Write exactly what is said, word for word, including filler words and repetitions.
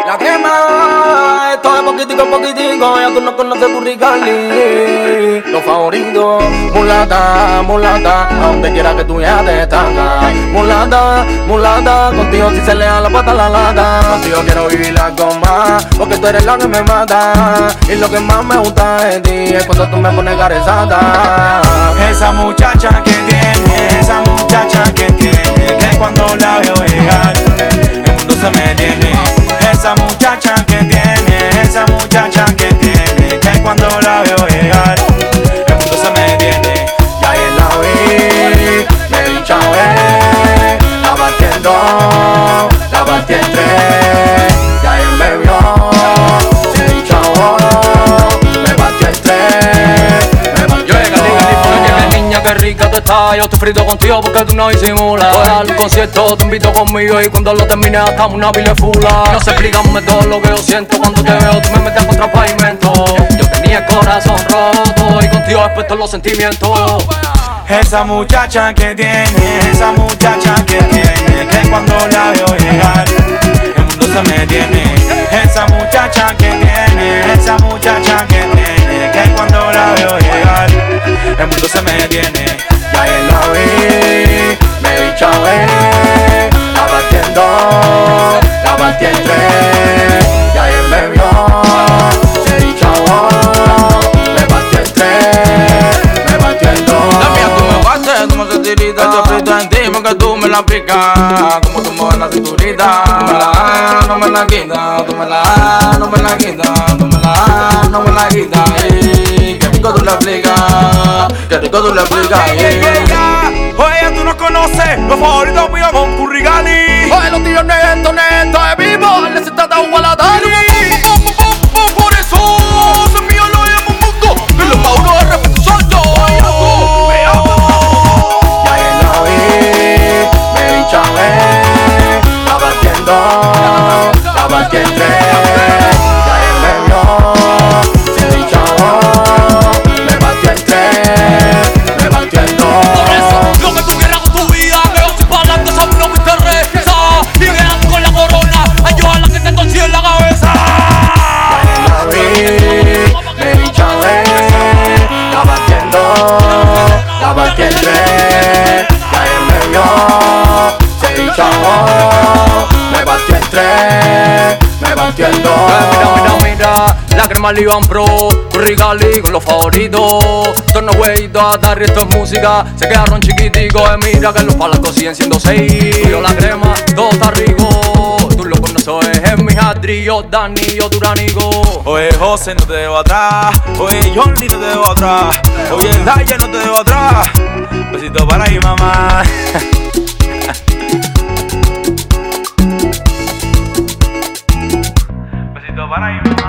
La crema, esto es poquitico a poquitico, ya tú no conoces Burrigali. Los favoritos, mulata, mulata, a donde quiera que tú ya te estancas. Mulata, mulata, contigo si se le da la pata a la lata. Contigo quiero vivir la goma, porque tú eres la que me mata. Y lo que más me gusta de ti es cuando tú me pones carezada. Esa muchacha que tiene, esa muchacha que tiene, que cuando la veo llegar, el mundo se me detiene. Esa muchacha que tiene, esa muchacha que tiene, que cuando la veo llegar, el mundo se me detiene. Ya ayer la vi, me di chave, la partí en dos, la partí en tres. Ya ayer me vio, me di chavo, me partió en tres, me partió en dos. Qué niña, qué rica tú estás. Yo estoy frito contigo porque tú no disimulas. Para el concierto te invito conmigo y cuando lo termine hagamos una pile fula. No sé explicarme todo lo que yo siento cuando te veo. Tú me metes contra el pavimento. Yo tenía el corazón roto y contigo expuesto los sentimientos. Esa muchacha que tiene, esa muchacha que tiene, que cuando la veo llegar, el mundo se me detiene. Esa muchacha que tiene, esa muchacha que tiene, que cuando la veo llegar, el mundo se me detiene. Ya ayer la vi, me di chave, la partí en dos, la partí en tres. Ya ayer me vio, me di chavo, me partió en tres, me partió en dos. La mía tú me bates, tú me haces tirita. Estoy frito en ti porque tú me la picas. Como tú mueves la cinturita. Tú me la das, no me la quitas. Tú me la das, no me la quitas. Tú me la das, no me la quitas. Ey, qué rico tú le aplicas. Qué rico tú le aplicas. Oye, tú no conoces los favoritos míos con Burrigali. Oye, los tíos netos, netos de vivo. Necesitas agua a la tarde. Por eso se mío lo llamo mundo. Que los pauros de repente soy yo. Ya ayer la vi, me di chave, la partí en dos, la partí en tres. Ya ayer me vio, me di chavo, me partió en tres, me partió en dos. Por eso, lo que tú quieras con tu vida, pero si para adelante eso no me interesa. Y quedando con la corona, ay yo a la que te torcí en la cabeza. Ya ayer la vi, me di chave, la partí en dos, la partí en tres. Ya ayer me vio, se di chavo, me partió en tres, me partió en dos. Mira, mira, mira, la crema Liban Pro, Burrigali con los favoritos. Torno huevitos a dar esto es música. Se quedaron chiquiticos, eh, mira que los palacos siguen siendo seis. Yo la crema, todo está rico. Tú lo conoces, es mi Adri, yo Dani, yo Duranico. Oye, José, no te dejo atrás. Oye, Johnny, no te dejo atrás. Oye, Daya, no te dejo atrás. Besito para mi mamá. Besito para mi mamá.